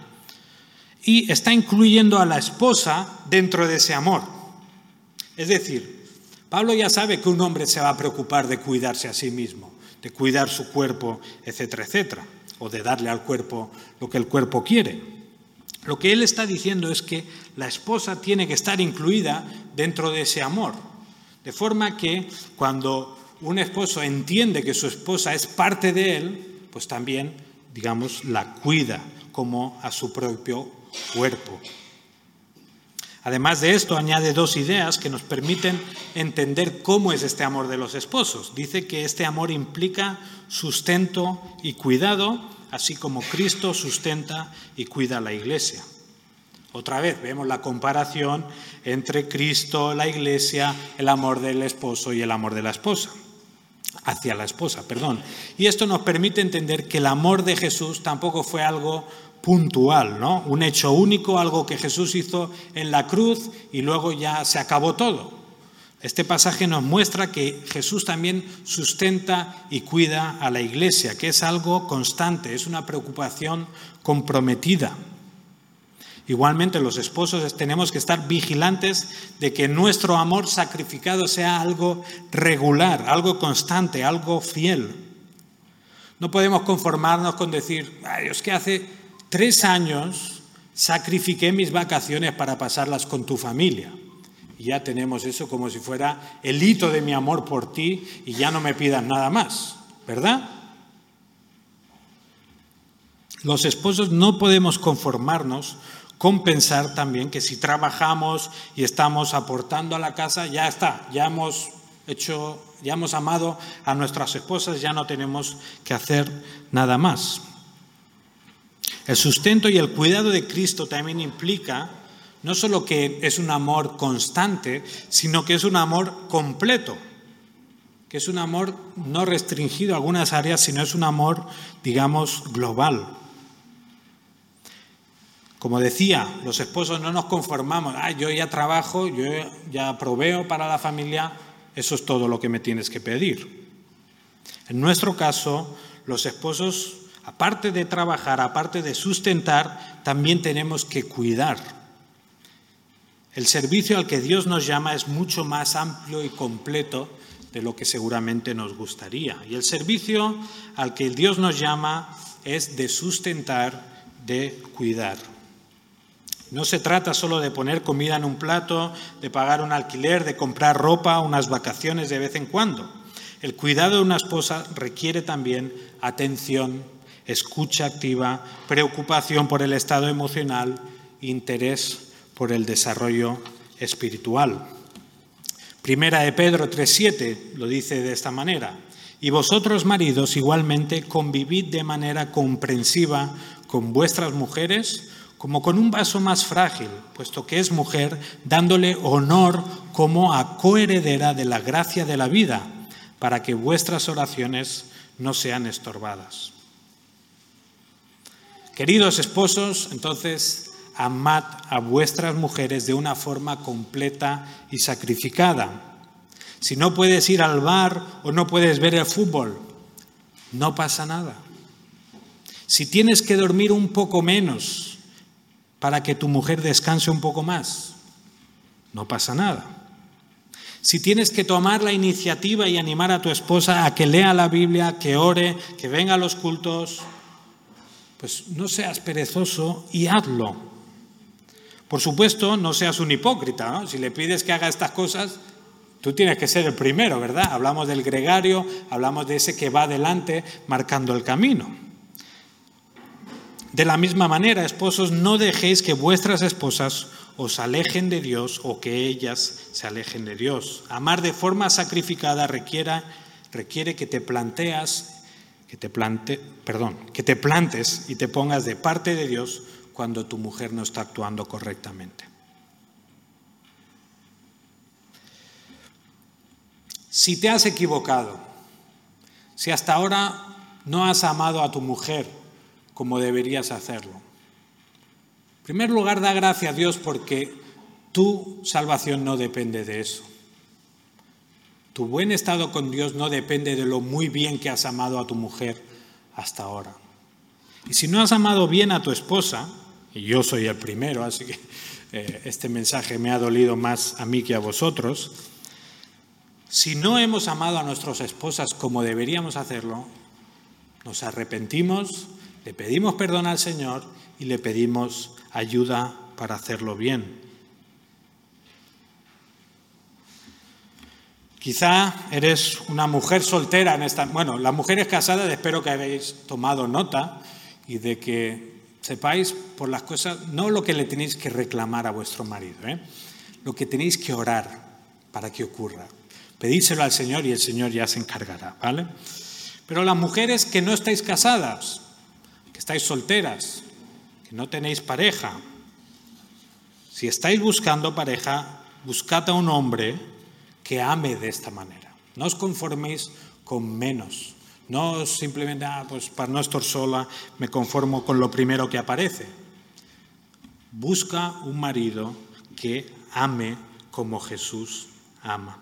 Y está incluyendo a la esposa dentro de ese amor. Es decir, Pablo ya sabe que un hombre se va a preocupar de cuidarse a sí mismo, de cuidar su cuerpo, etcétera, etcétera, o de darle al cuerpo lo que el cuerpo quiere. Lo que él está diciendo es que la esposa tiene que estar incluida dentro de ese amor, de forma que cuando un esposo entiende que su esposa es parte de él, pues también, digamos, la cuida como a su propio cuerpo. Además de esto, añade dos ideas que nos permiten entender cómo es este amor de los esposos. Dice que este amor implica sustento y cuidado, así como Cristo sustenta y cuida a la Iglesia. Otra vez vemos la comparación entre Cristo, la Iglesia, el amor del esposo y el amor de la esposa. Hacia la esposa, perdón. Y esto nos permite entender que el amor de Jesús tampoco fue algo puntual, ¿no? Un hecho único, algo que Jesús hizo en la cruz y luego ya se acabó todo. Este pasaje nos muestra que Jesús también sustenta y cuida a la Iglesia, que es algo constante, es una preocupación comprometida. Igualmente, los esposos tenemos que estar vigilantes de que nuestro amor sacrificado sea algo regular, algo constante, algo fiel. No podemos conformarnos con decir, ay, es que hace tres años sacrifiqué mis vacaciones para pasarlas con tu familia. Y ya tenemos eso como si fuera el hito de mi amor por ti y ya no me pidas nada más, ¿verdad? Los esposos no podemos conformarnos con pensar también que si trabajamos y estamos aportando a la casa, ya está, ya hemos hecho, ya hemos amado a nuestras esposas, ya no tenemos que hacer nada más. El sustento y el cuidado de Cristo también implica no solo que es un amor constante, sino que es un amor completo, que es un amor no restringido a algunas áreas, sino es un amor, digamos, global. Como decía, los esposos no nos conformamos, ah, yo ya trabajo, yo ya proveo para la familia, eso es todo lo que me tienes que pedir. En nuestro caso, los esposos, aparte de trabajar, aparte de sustentar, también tenemos que cuidar. El servicio al que Dios nos llama es mucho más amplio y completo de lo que seguramente nos gustaría. Y el servicio al que Dios nos llama es de sustentar, de cuidar. No se trata solo de poner comida en un plato, de pagar un alquiler, de comprar ropa, unas vacaciones de vez en cuando. El cuidado de una esposa requiere también atención, escucha activa, preocupación por el estado emocional, interés por el desarrollo espiritual. Primera de Pedro tres siete lo dice de esta manera: y vosotros, maridos, igualmente convivid de manera comprensiva con vuestras mujeres, como con un vaso más frágil, puesto que es mujer, dándole honor como a coheredera de la gracia de la vida, para que vuestras oraciones no sean estorbadas. Queridos esposos, entonces, amad a vuestras mujeres de una forma completa y sacrificada. Si no puedes ir al bar o no puedes ver el fútbol, no pasa nada. Si tienes que dormir un poco menos, para que tu mujer descanse un poco más. No pasa nada. Si tienes que tomar la iniciativa y animar a tu esposa a que lea la Biblia, que ore, que venga a los cultos, pues no seas perezoso y hazlo. Por supuesto, no seas un hipócrita, ¿no? Si le pides que haga estas cosas, tú tienes que ser el primero, ¿verdad? Hablamos del gregario, hablamos de ese que va adelante marcando el camino. De la misma manera, esposos, no dejéis que vuestras esposas os alejen de Dios o que ellas se alejen de Dios. Amar de forma sacrificada requiere, requiere que te planteas, que te plante, perdón, que te plantes y te pongas de parte de Dios cuando tu mujer no está actuando correctamente. Si te has equivocado, si hasta ahora no has amado a tu mujer como deberías hacerlo, en primer lugar, da gracias a Dios porque tu salvación no depende de eso. Tu buen estado con Dios no depende de lo muy bien que has amado a tu mujer hasta ahora. Y si no has amado bien a tu esposa, y yo soy el primero, así que eh, este mensaje me ha dolido más a mí que a vosotros, si no hemos amado a nuestras esposas como deberíamos hacerlo, nos arrepentimos, le pedimos perdón al Señor y le pedimos ayuda para hacerlo bien. Quizá eres una mujer soltera en esta... Bueno, las mujeres casadas espero que habéis tomado nota y de que sepáis por las cosas, no lo que le tenéis que reclamar a vuestro marido, ¿eh? Lo que tenéis que orar para que ocurra. Pedíselo al Señor y el Señor ya se encargará, ¿vale? Pero las mujeres que no estáis casadas, que estáis solteras, que no tenéis pareja, si estáis buscando pareja, buscad a un hombre que ame de esta manera. No os conforméis con menos. No os simplemente, ah, pues para no estar sola me conformo con lo primero que aparece. Busca un marido que ame como Jesús ama.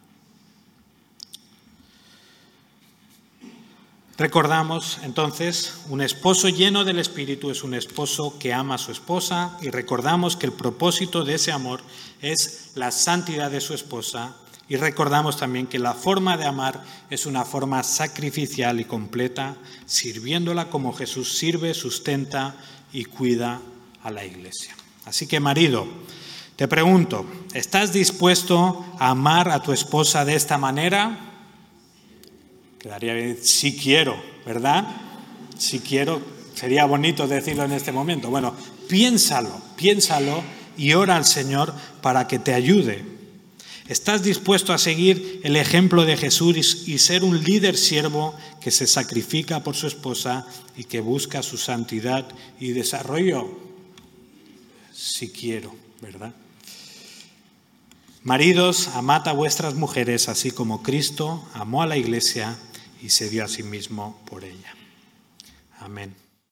Recordamos entonces, un esposo lleno del Espíritu es un esposo que ama a su esposa, y recordamos que el propósito de ese amor es la santidad de su esposa, y recordamos también que la forma de amar es una forma sacrificial y completa, sirviéndola como Jesús sirve, sustenta y cuida a la Iglesia. Así que, marido, te pregunto, ¿estás dispuesto a amar a tu esposa de esta manera? Quedaría bien, sí quiero, ¿verdad? Sí quiero, sería bonito decirlo en este momento. Bueno, piénsalo, piénsalo y ora al Señor para que te ayude. ¿Estás dispuesto a seguir el ejemplo de Jesús y ser un líder siervo que se sacrifica por su esposa y que busca su santidad y desarrollo? Sí quiero, ¿verdad? Maridos, amad a vuestras mujeres así como Cristo amó a la Iglesia y se dio a sí mismo por ella. Amén.